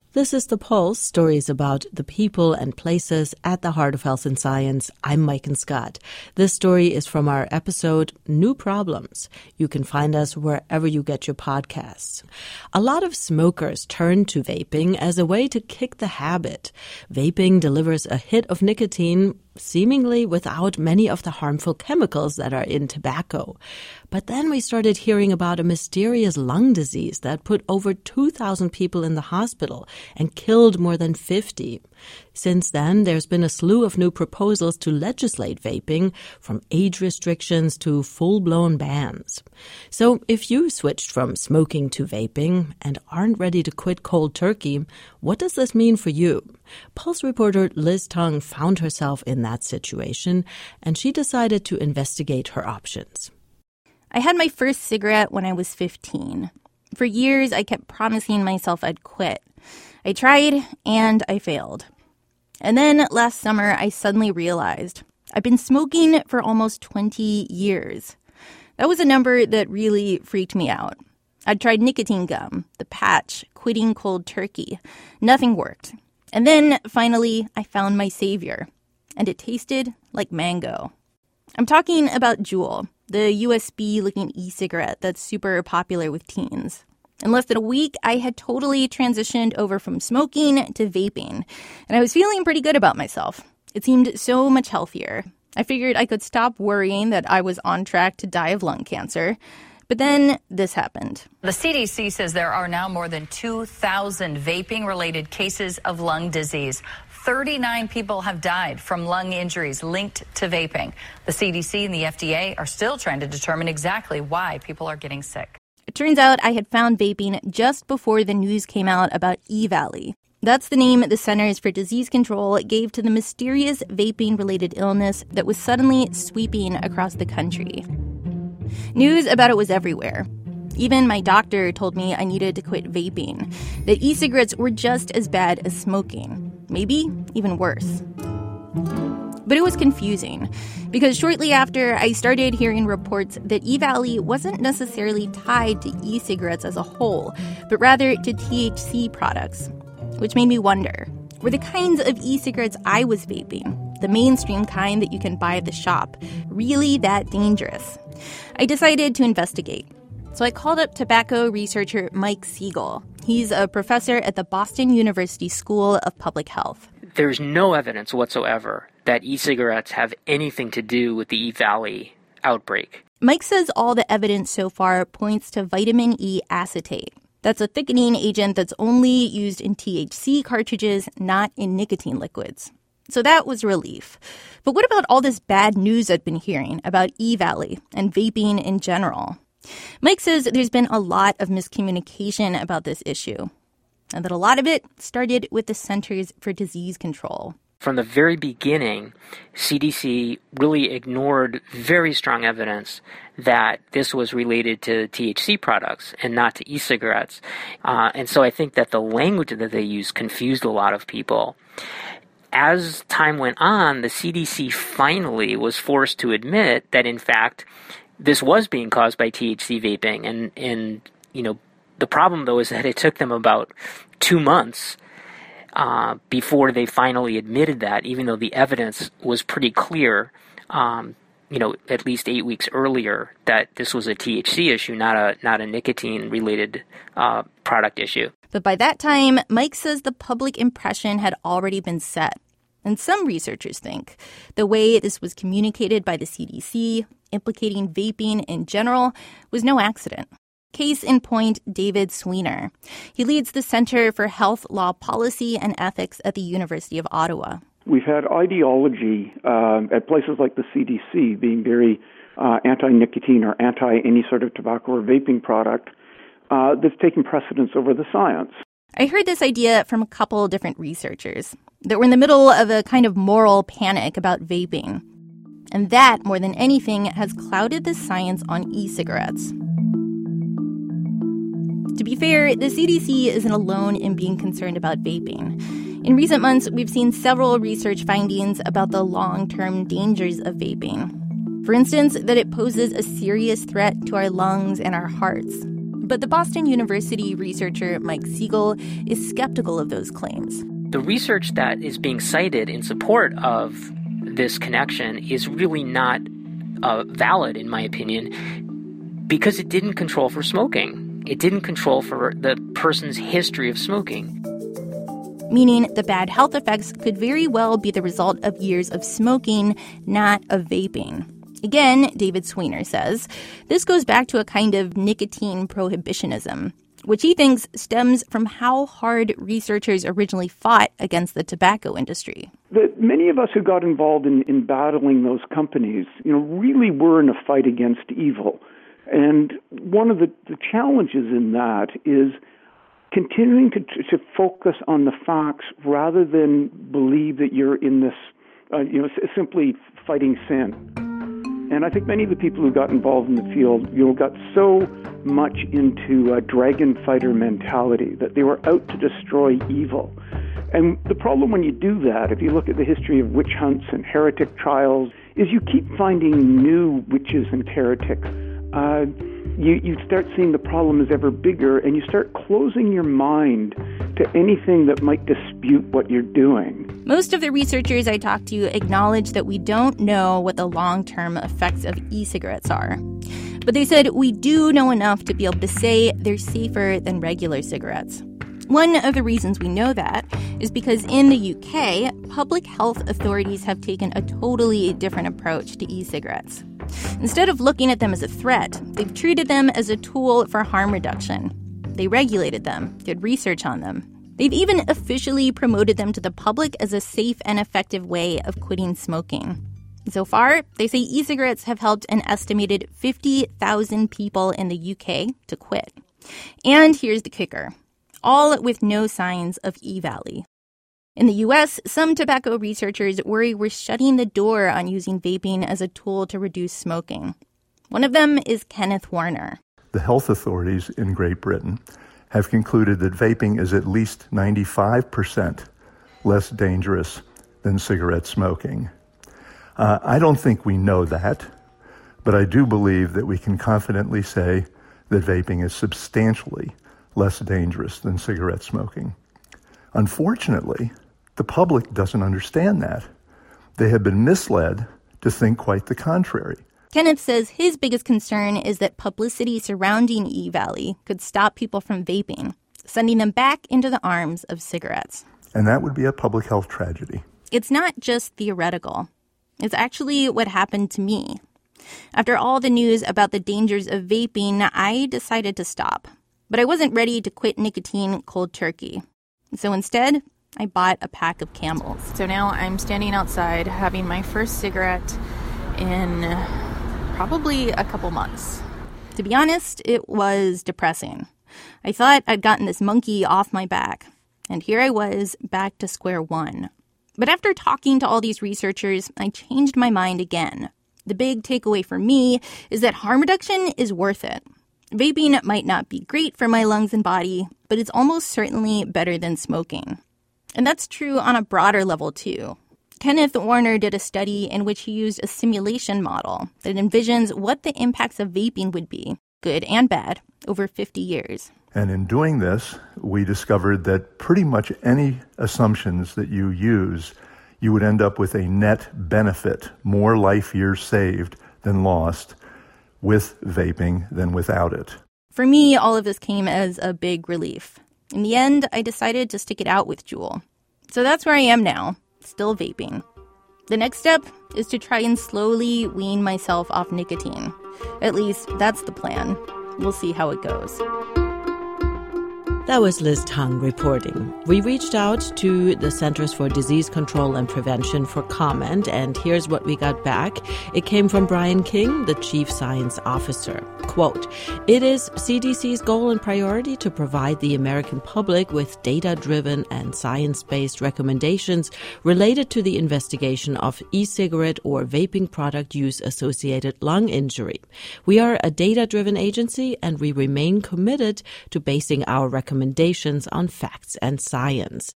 This is The Pulse, stories about the people and places at the heart of health and science. I'm Maiken Scott. This story is from our episode, New Problems. You can find us wherever you get your podcasts. A lot of smokers turn to vaping as a way to kick the habit. Vaping delivers a hit of nicotine, seemingly without many of the harmful chemicals that are in tobacco. But then we started hearing about a mysterious lung disease that put over 2,000 people in the hospital and killed more than 50. Since then, there's been a slew of new proposals to legislate vaping, from age restrictions to full-blown bans. So if you switched from smoking to vaping and aren't ready to quit cold turkey, what does this mean for you? Pulse reporter Liz Tung found herself in that situation, and she decided to investigate her options. I had my first cigarette when I was 15. For years, I kept promising myself I'd quit. I tried, and I failed. And then last summer, I suddenly realized I've been smoking for almost 20 years. That was a number that really freaked me out. I'd tried nicotine gum, the patch, quitting cold turkey. Nothing worked. And then, finally, I found my savior. And it tasted like mango. I'm talking about Juul, the USB-looking e-cigarette that's super popular with teens. In less than a week, I had totally transitioned over from smoking to vaping, and I was feeling pretty good about myself. It seemed so much healthier. I figured I could stop worrying that I was on track to die of lung cancer. But then this happened. The CDC says there are now more than 2,000 vaping-related cases of lung disease. 39 people have died from lung injuries linked to vaping. The CDC and the FDA are still trying to determine exactly why people are getting sick. It turns out I had found vaping just before the news came out about E-Valley. That's the name the Centers for Disease Control gave to the mysterious vaping-related illness that was suddenly sweeping across the country. News about it was everywhere. Even my doctor told me I needed to quit vaping, that e-cigarettes were just as bad as smoking, maybe even worse. But it was confusing, because shortly after, I started hearing reports that E-Valley wasn't necessarily tied to e-cigarettes as a whole, but rather to THC products, which made me wonder, were the kinds of e-cigarettes I was vaping, the mainstream kind that you can buy at the shop, really that dangerous? I decided to investigate. So I called up tobacco researcher Mike Siegel. He's a professor at the Boston University School of Public Health. There's no evidence whatsoever that e-cigarettes have anything to do with the E-Valley outbreak. Mike says all the evidence so far points to vitamin E acetate. That's a thickening agent that's only used in THC cartridges, not in nicotine liquids. So that was relief. But what about all this bad news I've been hearing about E-Valley and vaping in general? Mike says there's been a lot of miscommunication about this issue, and that a lot of it started with the Centers for Disease Control. From the very beginning, CDC really ignored very strong evidence that this was related to THC products and not to e-cigarettes. And so I think that the language that they used confused a lot of people. As time went on, the CDC finally was forced to admit that, in fact, this was being caused by THC vaping. And you know, the problem, though, is that it took them about 2 months before they finally admitted that, even though the evidence was pretty clear, at least 8 weeks earlier, that this was a THC issue, not a nicotine-related product issue. But by that time, Mike says the public impression had already been set. And some researchers think the way this was communicated by the CDC, implicating vaping in general, was no accident. Case in point, David Sweener. He leads the Center for Health Law Policy and Ethics at the University of Ottawa. We've had ideology at places like the CDC being very anti-nicotine or anti-any sort of tobacco or vaping product that's taken precedence over the science. I heard this idea from a couple different researchers that were in the middle of a kind of moral panic about vaping. And that, more than anything, has clouded the science on e-cigarettes. To be fair, the CDC isn't alone in being concerned about vaping. In recent months, we've seen several research findings about the long-term dangers of vaping. For instance, that it poses a serious threat to our lungs and our hearts. But the Boston University researcher Mike Siegel is skeptical of those claims. The research that is being cited in support of this connection is really not valid, in my opinion, because it didn't control for smoking. It didn't control for the person's history of smoking. Meaning the bad health effects could very well be the result of years of smoking, not of vaping. Again, David Sweanor says, this goes back to a kind of nicotine prohibitionism, which he thinks stems from how hard researchers originally fought against the tobacco industry. Many of us who got involved in battling those companies, really were in a fight against evil. And one of the challenges in that is continuing to focus on the facts rather than believe that you're in this, simply fighting sin. And I think many of the people who got involved in the field, got so much into a dragon fighter mentality that they were out to destroy evil. And the problem when you do that, if you look at the history of witch hunts and heretic trials, is you keep finding new witches and heretics. You start seeing the problem is ever bigger, and you start closing your mind to anything that might dispute what you're doing. Most of the researchers I talked to acknowledge that we don't know what the long-term effects of e-cigarettes are. But they said we do know enough to be able to say they're safer than regular cigarettes. One of the reasons we know that is because in the UK, public health authorities have taken a totally different approach to e-cigarettes. Instead of looking at them as a threat, they've treated them as a tool for harm reduction. They regulated them, did research on them. They've even officially promoted them to the public as a safe and effective way of quitting smoking. So far, they say e-cigarettes have helped an estimated 50,000 people in the UK to quit. And here's the kicker. All with no signs of E-Valley. In the U.S., some tobacco researchers worry we're shutting the door on using vaping as a tool to reduce smoking. One of them is Kenneth Warner. The health authorities in Great Britain have concluded that vaping is at least 95% less dangerous than cigarette smoking. I don't think we know that, but I do believe that we can confidently say that vaping is substantially less dangerous than cigarette smoking. Unfortunately, the public doesn't understand that. They have been misled to think quite the contrary. Kenneth says his biggest concern is that publicity surrounding E-Valley could stop people from vaping, sending them back into the arms of cigarettes. And that would be a public health tragedy. It's not just theoretical. It's actually what happened to me. After all the news about the dangers of vaping, I decided to stop. But I wasn't ready to quit nicotine cold turkey. So instead, I bought a pack of Camels. So now I'm standing outside having my first cigarette in probably a couple months. To be honest, it was depressing. I thought I'd gotten this monkey off my back. And here I was, back to square one. But after talking to all these researchers, I changed my mind again. The big takeaway for me is that harm reduction is worth it. Vaping might not be great for my lungs and body, but it's almost certainly better than smoking. And that's true on a broader level, too. Kenneth Warner did a study in which he used a simulation model that envisions what the impacts of vaping would be, good and bad, over 50 years. And in doing this, we discovered that pretty much any assumptions that you use, you would end up with a net benefit, more life years saved than lost, with vaping than without it. For me, all of this came as a big relief. In the end, I decided to stick it out with Juul. So that's where I am now, still vaping. The next step is to try and slowly wean myself off nicotine. At least, that's the plan. We'll see how it goes. That was Liz Tang reporting. We reached out to the Centers for Disease Control and Prevention for comment, and here's what we got back. It came from Brian King, the Chief Science Officer. Quote, "It is CDC's goal and priority to provide the American public with data-driven and science-based recommendations related to the investigation of e-cigarette or vaping product use-associated lung injury. We are a data-driven agency, and we remain committed to basing our recommendations on facts and science."